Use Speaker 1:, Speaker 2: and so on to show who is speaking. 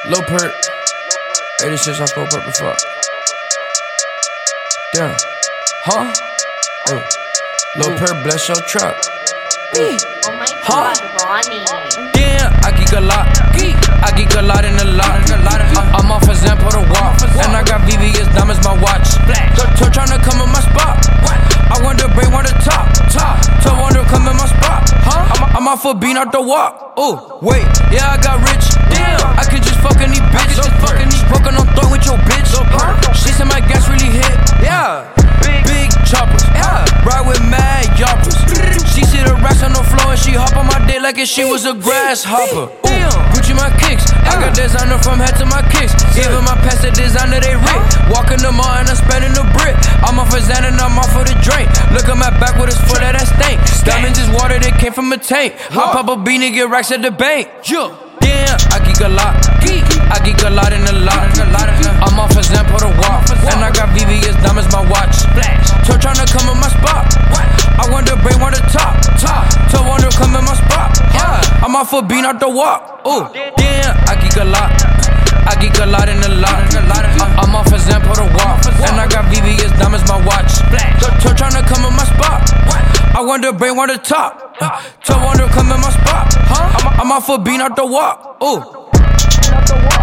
Speaker 1: Lil Perk, 86 I spoke up before. Damn, huh? Hey. Lil Perk, bless your truck.
Speaker 2: Oh my God, Ronnie.
Speaker 1: Damn, I geek a lot. I geek a lot in the lot. I'm off a Zampo to walk, and I got VVS diamonds, my watch. So tryna come in my spot. I wonder, brain want to top. So wonder, come in my spot. I'm off a bean out the walk. Ooh, wait, yeah, I got rich. Damn, I could just fucking these bitches. Fucking on throw with your bitch. She said my gas really hit. Yeah, big choppers. Ride with mad yoppers. She see the racks on the floor and she hop on my dick like if she was a grasshopper. Ooh, Gucci my kicks. I got designer from head to my kicks. Even my past the designer they rip. Walking the mall and I'm spending the brick. I'm off for Xan and I'm off for the drink. Look at my back with his foot of that stank. Diamonds is water that came from a tank. I pop a bean and get racks at the bank. Damn, I geek a lot. I geek a lot in the lot. I'm off for Zampo to walk, and I got VVS diamonds, my watch. So tryna come in my spot. I wonder, brain want to top. So wonder, come in my spot. I'm off for bean out the walk. Ooh, damn, I geek a lot. I geek a lot in the lot. I'm off for Zampo to walk, and I got VVS diamonds, my watch. So tryna come in my spot. I wonder, brain want to top. So wonder, come in my spot. I'm off for bean out the walk. Ooh.